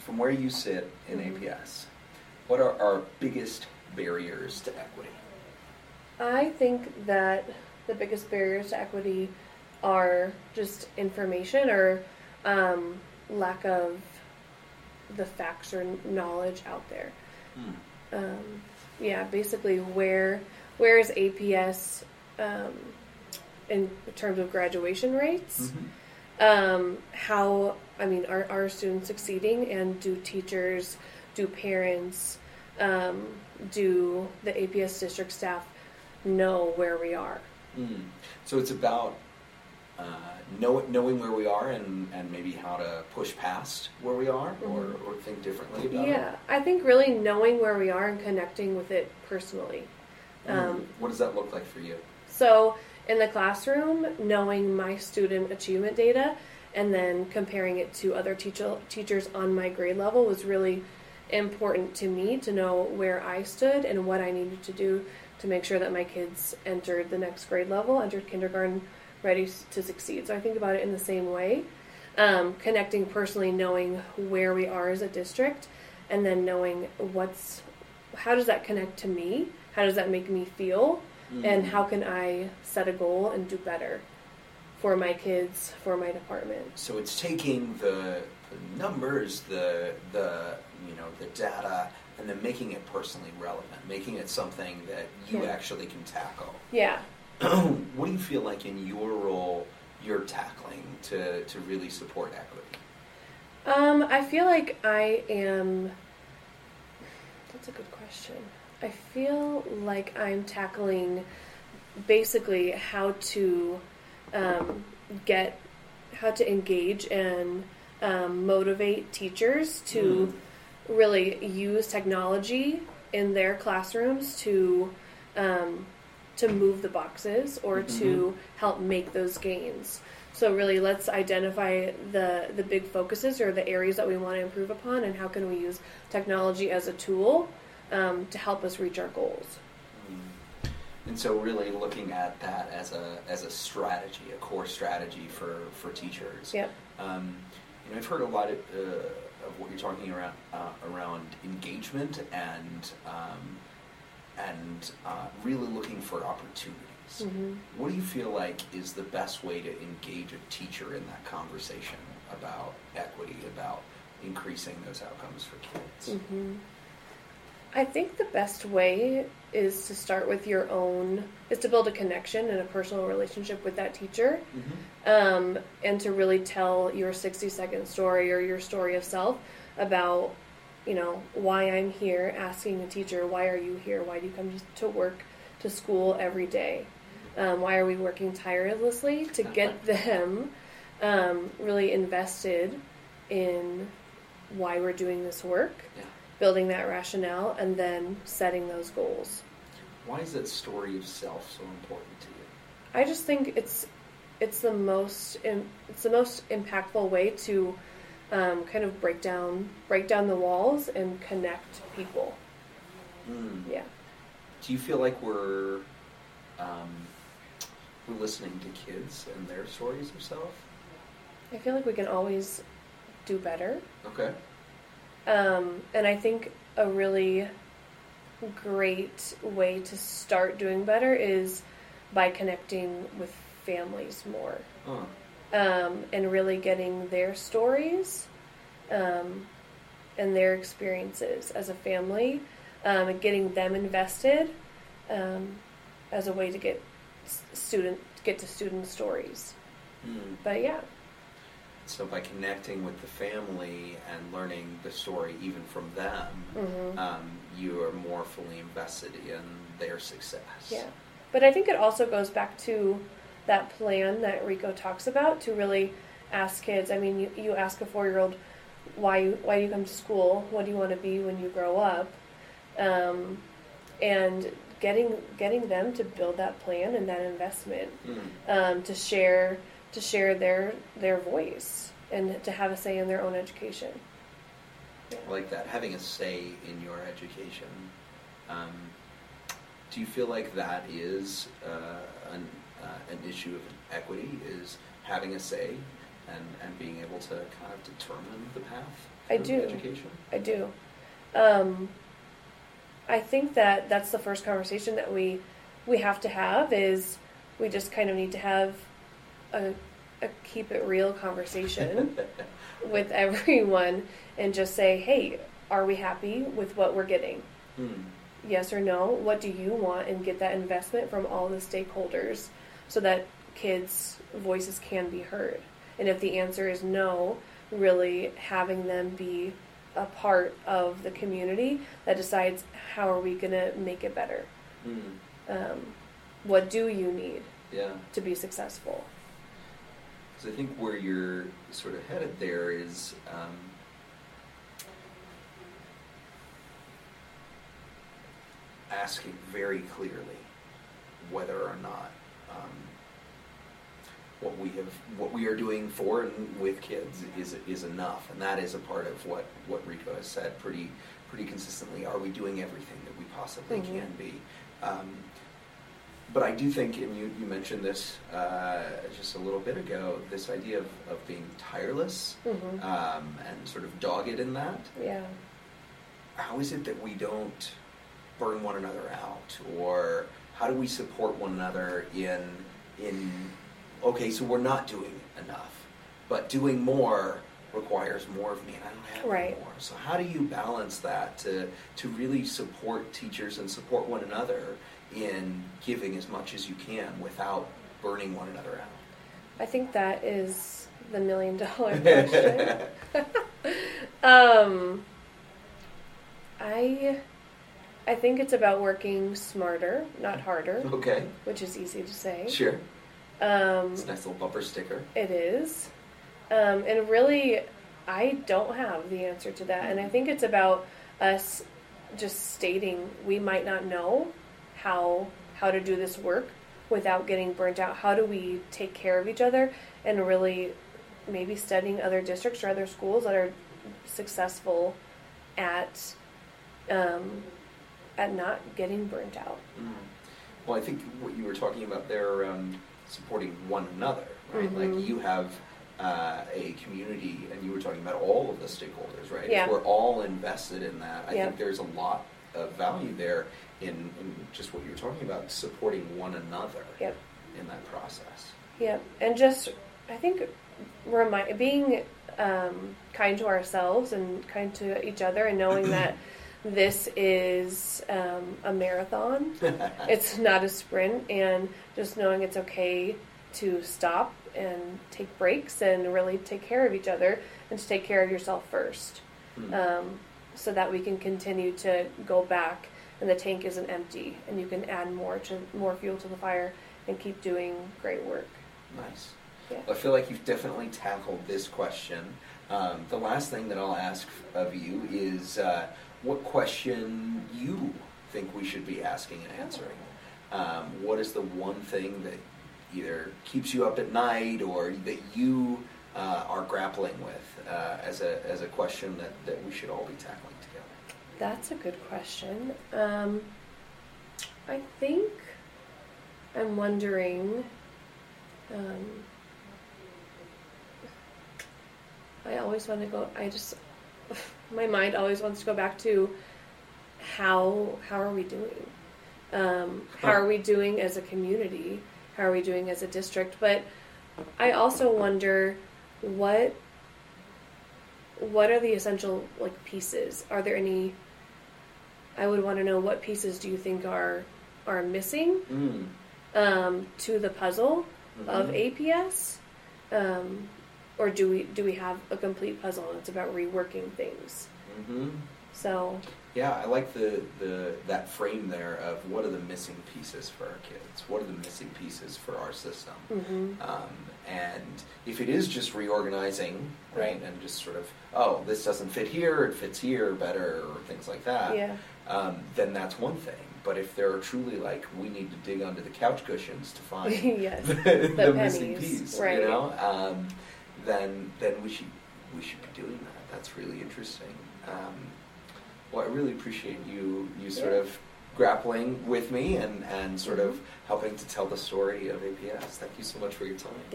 from where you sit in APS, what are our biggest barriers to equity? I think that the biggest barriers to equity are just information or lack of the facts or knowledge out there. Basically where is APS in terms of graduation rates? How, are our students succeeding, and do teachers, do parents, do the APS district staff know where we are? So it's about knowing where we are and maybe how to push past where we are or think differently about it? Yeah, I think really knowing where we are and connecting with it personally. What does that look like for you? So in the classroom, knowing my student achievement data and then comparing it to other teachers on my grade level was really important to me, to know where I stood and what I needed to do to make sure that my kids entered the next grade level, entered kindergarten ready to succeed. So I think about it in the same way, connecting personally, knowing where we are as a district, and then knowing how does that connect to me? How does that make me feel? And how can I set a goal and do better for my kids, for my department? So it's taking the numbers, the data, and then making it personally relevant, making it something that you actually can tackle. Yeah. What do you feel like in your role you're tackling to really support equity? I feel like I am... That's a good question. I feel like I'm tackling basically how to engage and motivate teachers to really use technology in their classrooms to move the boxes or to help make those gains. So really, let's identify the big focuses or the areas that we want to improve upon, and how can we use technology as a tool to help us reach our goals. And so really looking at that as a strategy, a core strategy for teachers. Yep. I've heard a lot of what you're talking around engagement and really looking for opportunities. What do you feel like is the best way to engage a teacher in that conversation about equity, about increasing those outcomes for kids? I think the best way is to start with is to build a connection and a personal relationship with that teacher, and to really tell your 60-second story or your story of self about, why I'm here, asking a teacher, why are you here? Why do you come to work, to school every day? Why are we working tirelessly to get them really invested in why we're doing this work? Building that rationale, and then setting those goals. Why is that story of self so important to you? I just think it's the most impactful way to kind of break down the walls and connect people. Yeah. Do you feel like we're listening to kids and their stories of self? I feel like we can always do better. Okay. And I think a really great way to start doing better is by connecting with families more. And really getting their stories and their experiences as a family, and getting them invested as a way to get to student stories. But yeah. So by connecting with the family and learning the story even from them, you are more fully invested in their success. Yeah. But I think it also goes back to that plan that Rico talks about, to really ask kids. I mean, you ask a 4-year-old, why do you come to school? What do you want to be when you grow up? And getting them to build that plan and that investment, to share their voice and to have a say in their own education. Yeah. I like that, having a say in your education. Do you feel like that is an issue of equity, is having a say and being able to kind of determine the path I through do. education? I do. I think that's the first conversation that we have to have, is we just kind of need to have a keep it real conversation with everyone and just say, hey, are we happy with what we're getting? Yes or no? What do you want? And get that investment from all the stakeholders so that kids' voices can be heard. And if the answer is no, really having them be a part of the community that decides how are we going to make it better. What do you need to be successful? Because I think where you're sort of headed there is asking very clearly whether or not what we are doing for and with kids is enough, and that is a part of what Rico has said pretty consistently. Are we doing everything that we possibly can be? But I do think, and you mentioned this just a little bit ago, this idea of being tireless and sort of dogged in that. Yeah. How is it that we don't burn one another out, or how do we support one another in okay, so we're not doing enough, but doing more requires more of me, and I don't have any more. So how do you balance that to really support teachers and support one another in giving as much as you can without burning one another out? I think that is the $1 million question. I think it's about working smarter, not harder. Okay. Which is easy to say. Sure. It's a nice little bumper sticker. It is. And really, I don't have the answer to that. And I think it's about us just stating we might not know how to do this work without getting burnt out. How do we take care of each other, and really maybe studying other districts or other schools that are successful at not getting burnt out. Well, I think what you were talking about there around supporting one another, right? Like you have a community, and you were talking about all of the stakeholders, right? Yeah. If we're all invested in that, I think there's a lot of value there in just what you were talking about, supporting one another in that process. Yep, and just, I think, being kind to ourselves and kind to each other, and knowing that this is a marathon. It's not a sprint, and just knowing it's okay to stop and take breaks and really take care of each other, and to take care of yourself first, so that we can continue to go back and the tank isn't empty, and you can add more fuel to the fire and keep doing great work. Nice. Yeah. Well, I feel like you've definitely tackled this question. The last thing that I'll ask of you is what question you think we should be asking and answering. What is the one thing that either keeps you up at night, or that you are grappling with as a question that we should all be tackling together? That's a good question. I think I'm wondering, my mind always wants to go back to how are we doing? How are we doing as a community? How are we doing as a district? But I also wonder what are the essential pieces? Are there any? I would want to know, what pieces do you think are missing to the puzzle of APS, or do we have a complete puzzle and it's about reworking things? So yeah, I like that frame there of what are the missing pieces for our kids? What are the missing pieces for our system? And if it is just reorganizing, right, and just sort of, this doesn't fit here, it fits here better, or things like that, then that's one thing. But if they're truly we need to dig under the couch cushions to find the missing piece, right. Then we should be doing that. That's really interesting. Well, I really appreciate you sort of grappling with me and sort of helping to tell the story of APS. Thank you so much for your time.